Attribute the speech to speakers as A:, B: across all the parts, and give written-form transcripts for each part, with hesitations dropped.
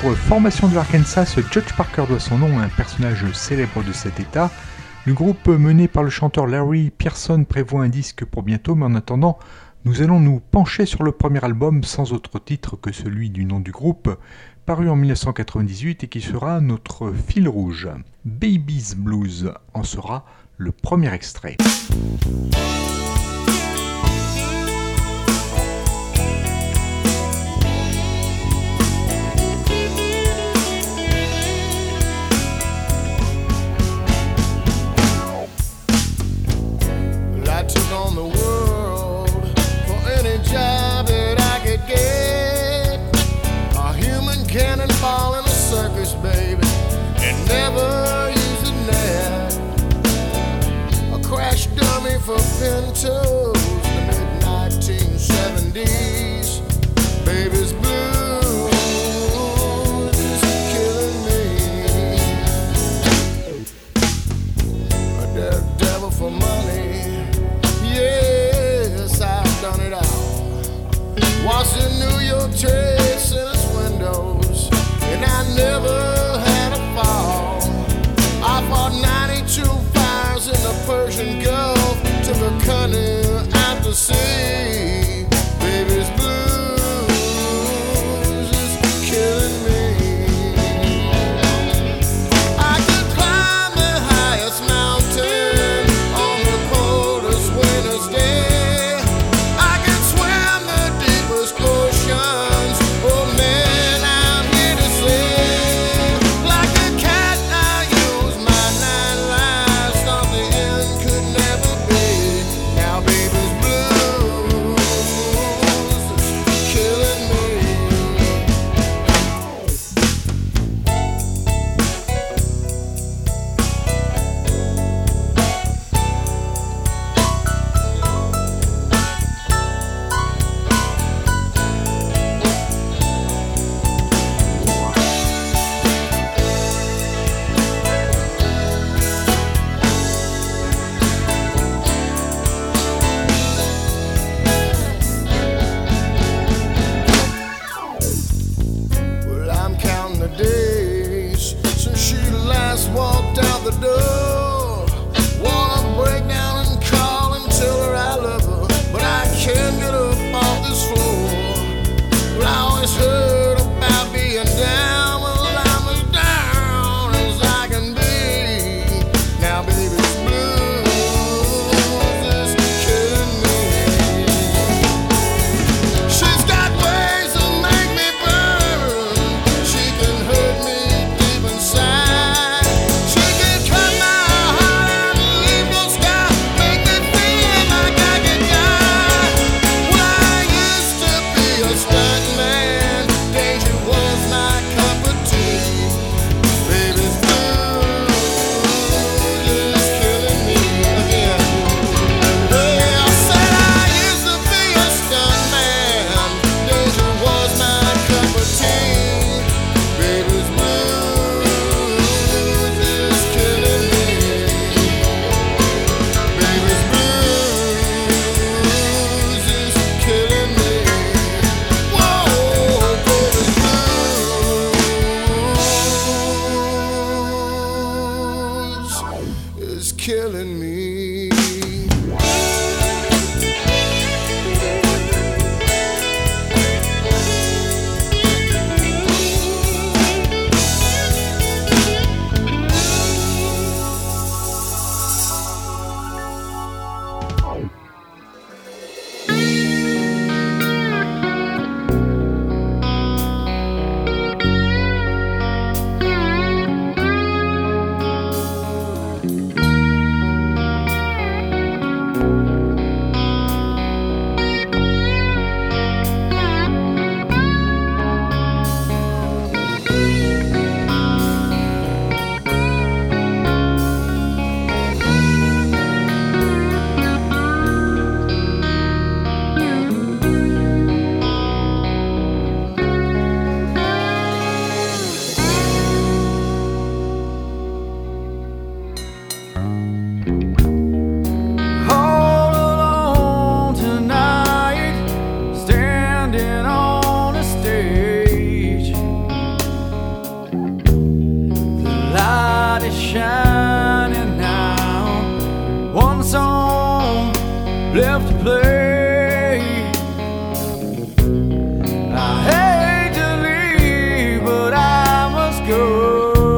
A: Célèbre formation de l'Arkansas, Judge Parker doit son nom à un personnage célèbre de cet état. Le groupe mené par le chanteur Larry Pearson prévoit un disque pour bientôt, mais en attendant, nous allons nous pencher sur le premier album sans autre titre que celui du nom du groupe, paru en 1998 et qui sera notre fil rouge. Baby's Blues en sera le premier extrait.
B: Cannonball in a circus, baby, and never use a net. A crash dummy for Pintos, the mid-1970s. Baby's blues is killing me. A daredevil for money, yes, I've done it all. Watched the New York Trade Center's windows, and I never had a fall. I fought 92 fires in the Persian Gulf, took a canoe out to sea. Baby's blues is killing me. I could climb the highest mountain on the coldest winter's day. I could swim the deepest oceans. Oh man, I'm here to say, like a cat I use my 9 lives, thought the end could never be. Now baby's blues is killing me. Well, I'm counting the days since she last walked out the door. Wanna break down and call and tell her I love her, but I can't get up off this floor. Well, I always heard about being down, well, I'm as down as I can be. Now baby's blues is killing me. She's got ways to make me burn. She can hurt me deep inside. She can cut my heart and leave no scar, make me feel like I could die. Well, I used to be a stunt man. Danger was my cup of tea. Baby's blues is killing me again. Hey, I said I used to be a stunt man. Danger was my cup of tea. Baby's blues is killing me. Baby's blues is killing me. Whoa, baby's blues is killing me.
C: is shining now. One song left to play. I hate to leave, but I must go.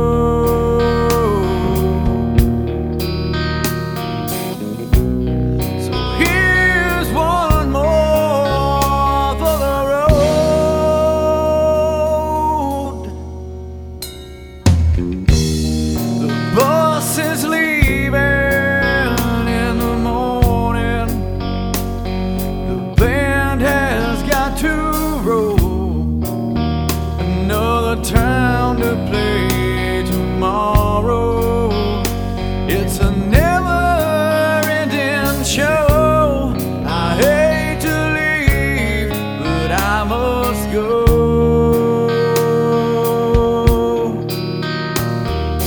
C: Time to play tomorrow. It's a never-ending show. I hate to leave, but I must go.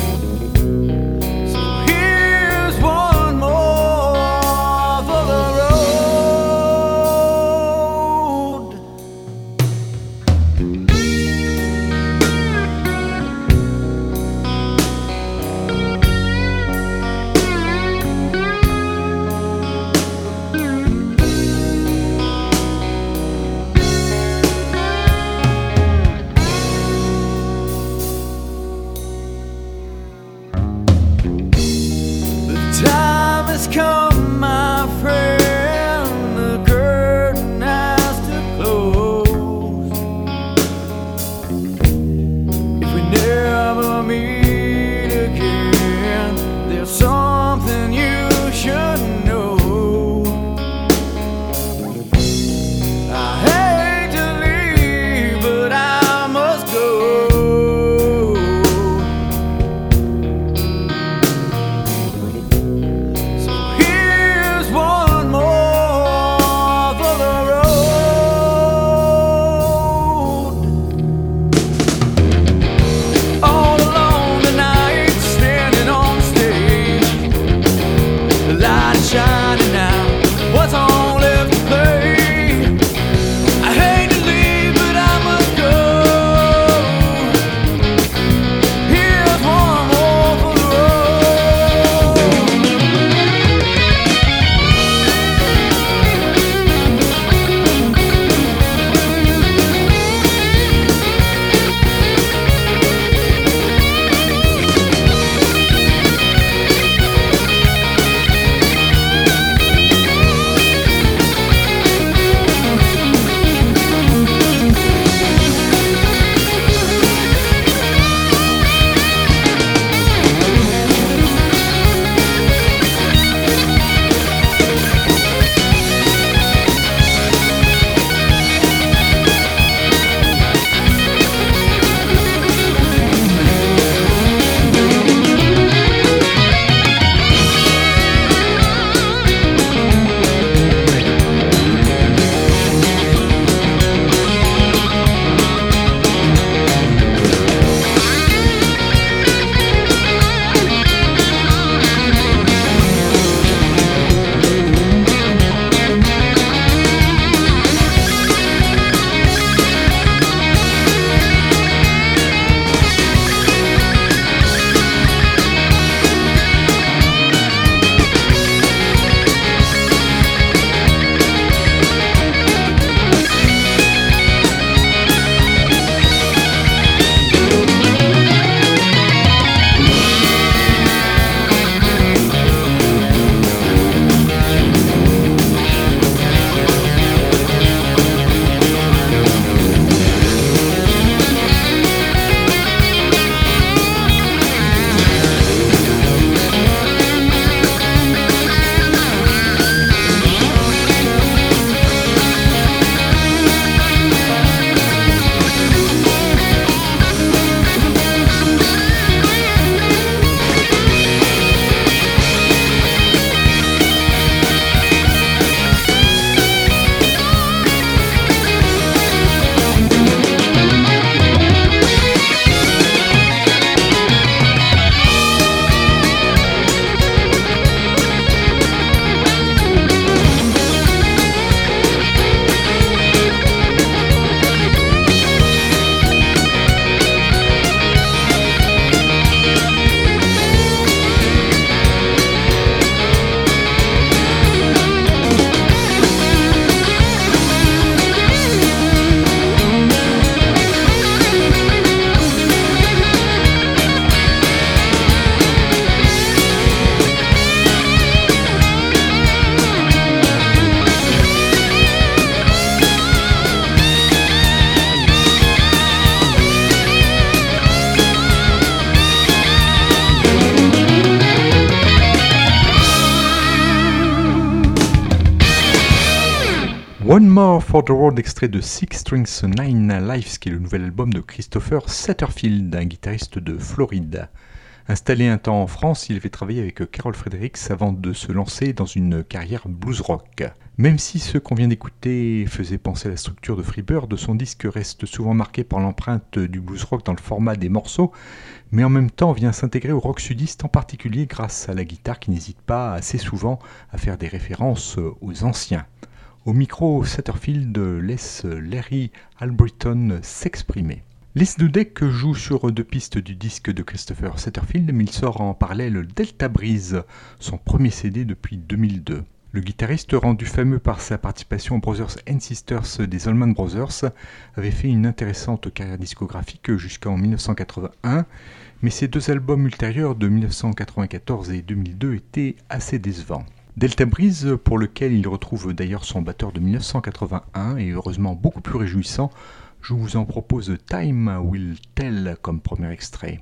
A: More for the Road, extrait de Six Strings Nine Lives, qui est le nouvel album de Christopher Satterfield, un guitariste de Floride. Installé un temps en France, il avait travaillé avec Carol Fredericks avant de se lancer dans une carrière blues rock. Même si ce qu'on vient d'écouter faisait penser à la structure de Freebird, son disque reste souvent marqué par l'empreinte du blues rock dans le format des morceaux, mais en même temps vient s'intégrer au rock sudiste, en particulier grâce à la guitare qui n'hésite pas assez souvent à faire des références aux anciens. Au micro, Satterfield laisse Larry Albrighton s'exprimer. Les Dudek joue sur 2 pistes du disque de Christopher Satterfield, mais il sort en parallèle Delta Breeze, son premier CD depuis 2002. Le guitariste, rendu fameux par sa participation aux Brothers and Sisters des Allman Brothers, avait fait une intéressante carrière discographique jusqu'en 1981, mais ses 2 albums ultérieurs de 1994 et 2002 étaient assez décevants. Delta Breeze, pour lequel il retrouve d'ailleurs son batteur de 1981, est heureusement beaucoup plus réjouissant. Je vous en propose Time Will Tell comme premier extrait.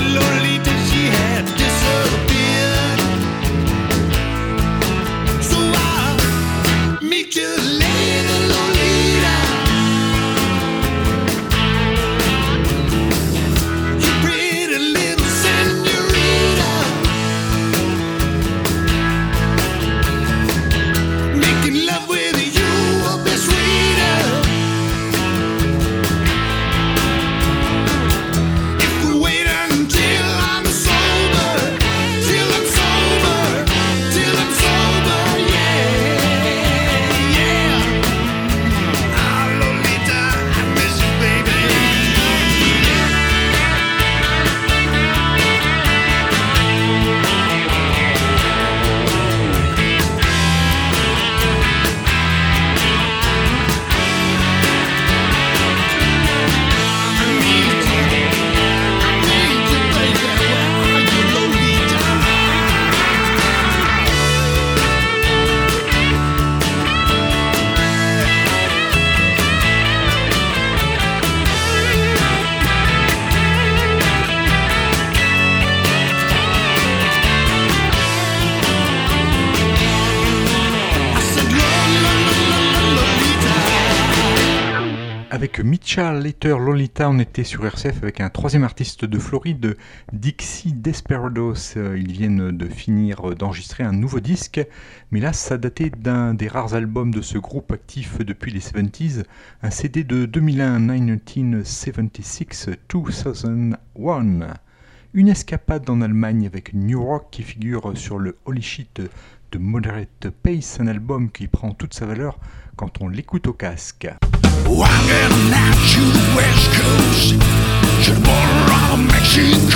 B: Lolita, she had disappeared. So I meet you later, Lolita. You pretty little senorita. Making love with you will be sweeter. If we wait until I'm sober, till I'm sober, till I'm sober, yeah, yeah. Ah, Lolita, I miss you, baby. I need you, baby. Where are you, Lolita? I said, Lolita.
A: Avec Mitcha Later Lolita, on était sur RCF avec un troisième artiste de Floride, Dixie Desperados. Ils viennent de finir d'enregistrer un nouveau disque, mais là ça datait d'un des rares albums de ce groupe actif depuis les 70s, un CD de 2001, 1976-2001. Une escapade en Allemagne avec New Rock qui figure sur le Holy Shit de Moderate Pace, un album qui prend toute sa valeur quand on l'écoute au casque.
B: Walking out to the west coast, to the border of Mexico.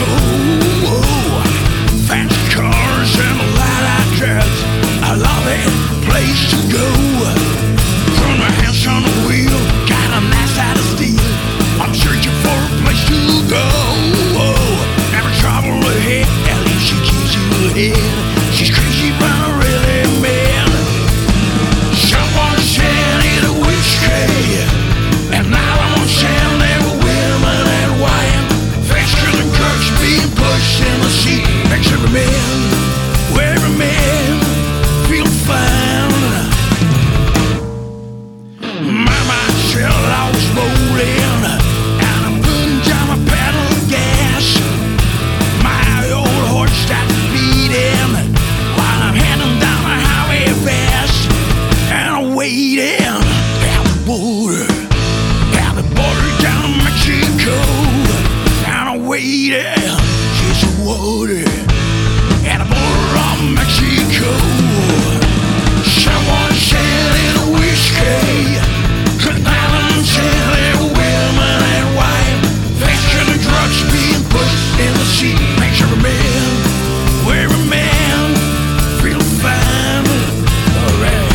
B: Fancy cars and light dress, a lovely place to go. Throw my hands on the wheel, got a nice side of steel. I'm searching for a place to go. Never trouble ahead, at least she keeps you ahead. She's crazy but really mad. Someone said it a whiskey, and now I'm on sale there with women and wine. Faster than trucks being pushed in the seat. Makes every man feel fine. My mind still always rolling, and I'm putting down my pedal gas. My old horse starts beating while I'm heading down the highway fast. And I'm waiting at the border down in Mexico. And I'm waiting, she's the water at the border of Mexico. Someone selling whiskey, tonight I'm selling women and wine. Faster than drugs being pushed in the seat. Makes every man feel fine. Alright.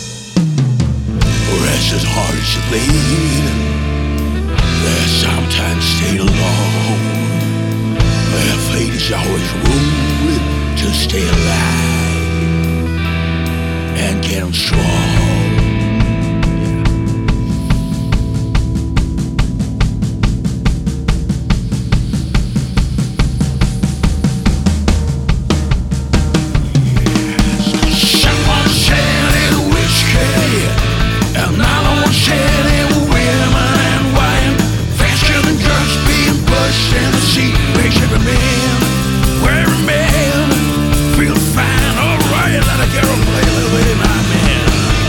B: Rest as hard as you bleed. There's sometimes stay alone. Their fate is always rolling to stay alive and get 'em strong. Someone selling whiskey, another one selling women and wine. Faster than drugs being pushed in the seat. Makes every man feel fine. Alright, let a girl play a little bit of my man.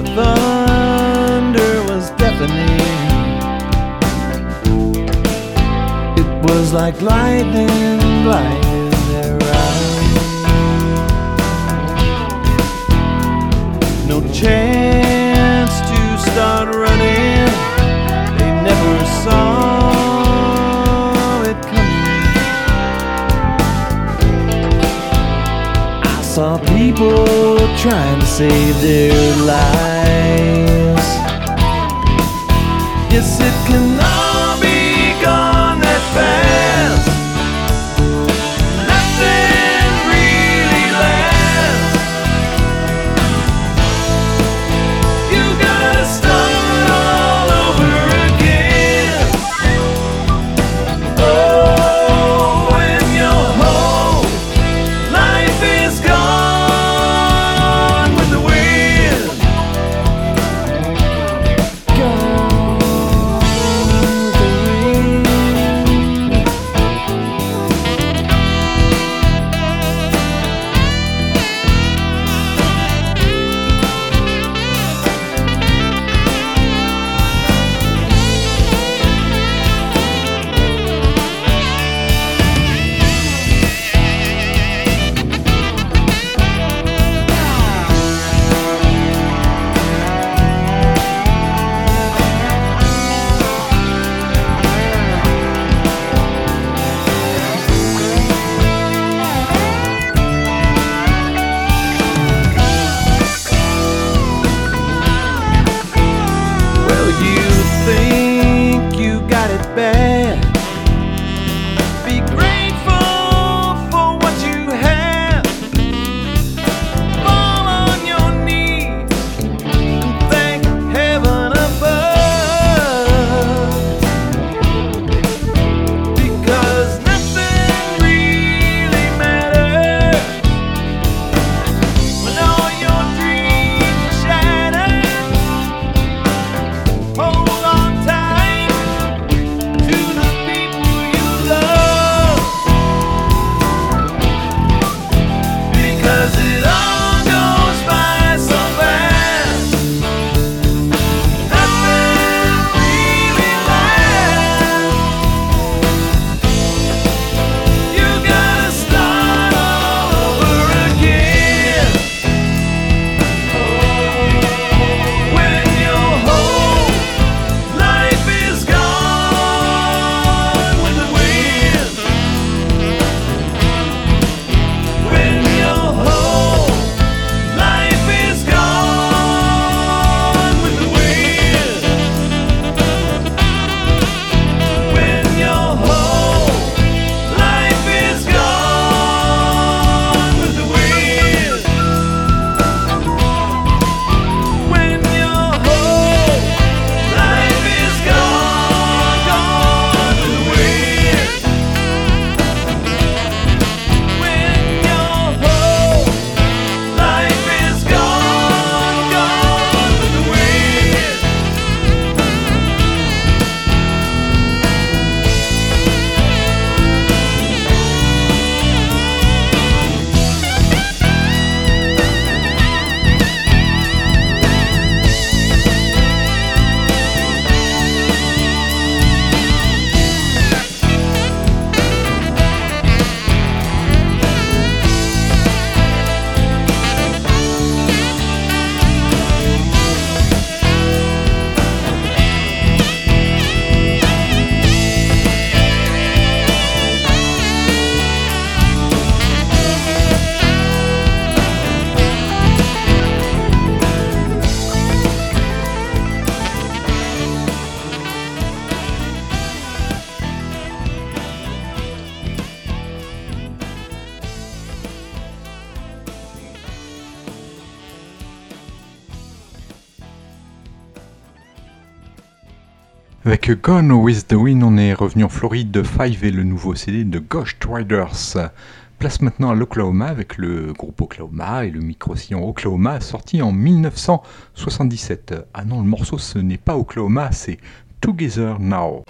C: thunder was deafening. It was like lightning blinding their eyes. No chance to start running. They never saw it coming. I saw people trying to save their lives. Yes, it can all be gone that fast. Nothing really lasts. You gotta start all over again. Oh, when your whole life is gone with the wind. Gone with the wind. Well, you think you got it bad. Be grateful for what you have. Fall on your knees and thank heaven above. Because nothing really matters when all your dreams are shattered. Hold on tight to the people you love, because it all goes by so fast. Nothing really lasts. You gotta start all over again. When your whole life is gone with the wind. When your whole life is gone with the wind. When your whole life is gone with the wind. When your whole life is gone with the wind. When your whole life is gone with the wind.
A: Avec Gone with the Wind, on est revenu en Floride de Five et le nouveau CD de Ghost Riders. Place maintenant à l'Oklahoma avec le groupe Oklahoma et le micro-sillon Oklahoma sorti en 1977. Ah non, le morceau ce n'est pas Oklahoma, c'est Together Now.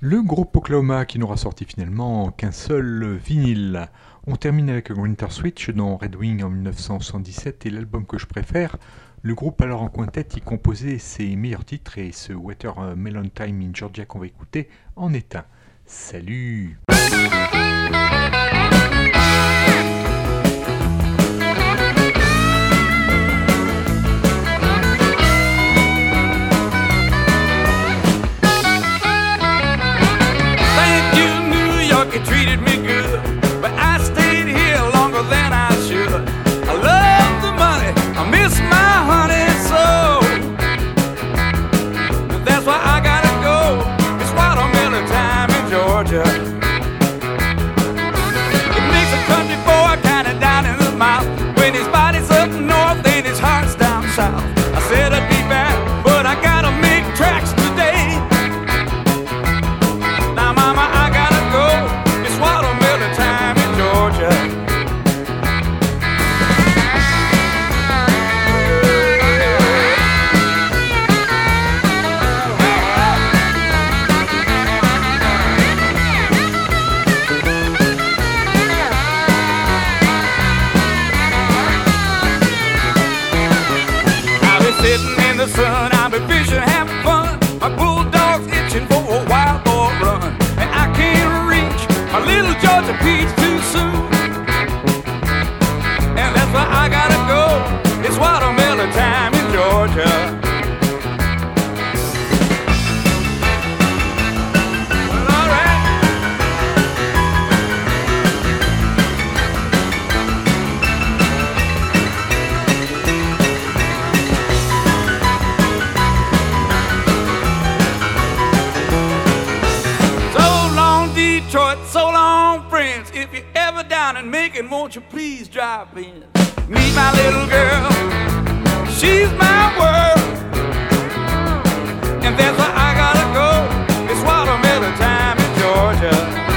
A: Le groupe Oklahoma qui n'aura sorti finalement qu'un seul vinyle. On termine avec Winter Switch dans Red Wing en 1977 et l'album que je préfère. Le groupe alors en quintet y composait ses meilleurs titres et ce Watermelon Time in Georgia qu'on va écouter en est un. Salut!
C: You treated me good, but I stayed here longer than I should. I love the money, I miss my honey so. That's why I gotta go. It's watermelon time in Georgia. It makes a country boy kinda down in the mouth when his body's up north and his heart's down south. I said I'd be back, but I gotta make tracks today. Now, mama, I gotta go. Watermelon time in Georgia. I'll be sitting in the sun, I'll be fishing, having fun. My bulldog's itching for a wild boy run, and I can't reach my little Georgia peach too soon. And that's why I gotta go. It's watermelon time in Georgia. Well, all right. So long, Detroit, so long, friends. If you're ever down in Macon, won't you please drop in? Meet my little girl, she's my world. And that's why I gotta go. It's watermelon time in Georgia.